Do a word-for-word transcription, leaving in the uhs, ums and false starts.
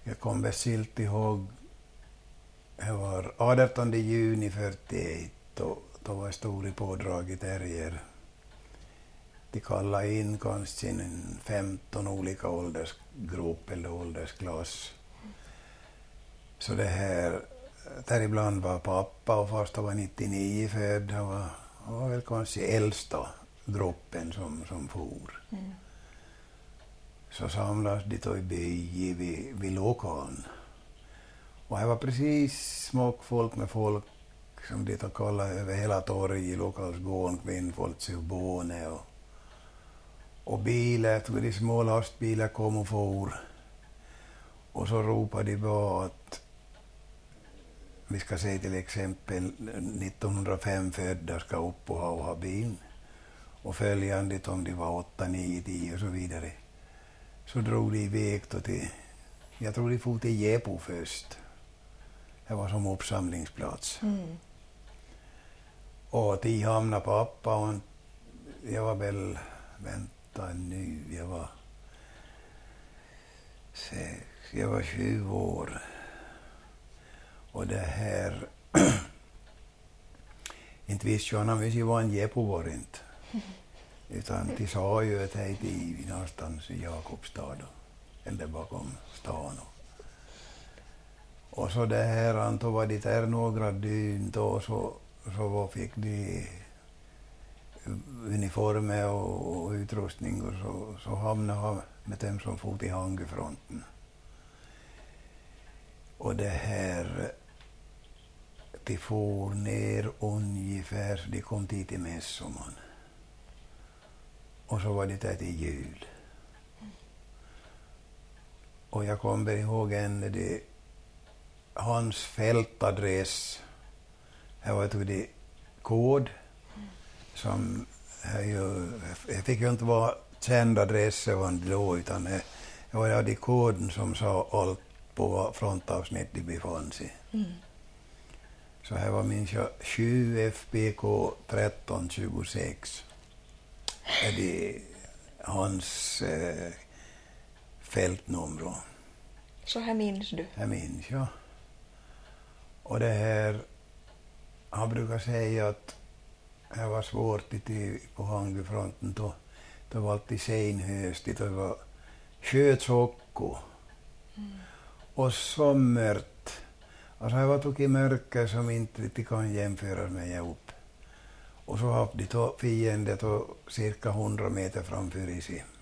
Jag kom besilt ihåg, det var artonde juni fyrtioett, och då var stor i pådraget terrier. De kallade in kanske en femton olika åldersgrupp eller åldersklass. Så det här, där ibland var pappa, och fast han var nittionio född, han var, han var väl kanske äldsta gruppen som, som for. Mm. Så samlades de då i by vid, vid lokalen. Och det var precis smockfolk med folk som de då kallade över hela torget i lokalsgården, kvinnfolk och båne. Och, och bilar, tog de små lastbilar kom och for. Och så ropade de bara att vi ska säga till exempel nittonhundrafem födda ska upp och ha, och ha bil. Och följande om de var åtta, nio, tio och så vidare. Så drog de iväg då till, jag tror de for till Jepo först. Det var som uppsamlingsplats. Mm. Och till hamnade pappa, och jag var väl, vänta nu, jag var sex, jag var tjugo år. Och det här, inte visste jag han visste vad en Jepo var inte. Utan de sa ju att det är någonstans i Jakobstad, eller bakom stan. Och så det här, antog var det där några dygn då, så, så fick de uniformer och, och utrustning, och så, så hamnade han med dem som fot i hangefronten. Och det här, de for ner ungefär, de kom dit i mässoman. Och så var det där till jul. Och jag kommer ihåg en, det, hans fältadress, här var det kod som, jag fick ju inte vara känd adress då, utan det var det koden som sa allt på vad frontavsnitt de befann sig. Mm. Så här var minns jag sju F B K tretton tjugosex. Är det hans eh, fältnummer. Så här minns du? Jag minns, ja. Och det här, han brukar säga att det var svårt till, på hangefronten. Då, då var alltid senhöst, det var skötsocko. Mm. Och så mörkt. Alltså det var tog i mörker som inte riktigt kan jämföras med upp. Och så hade de fienden cirka hundra meter framför i sig.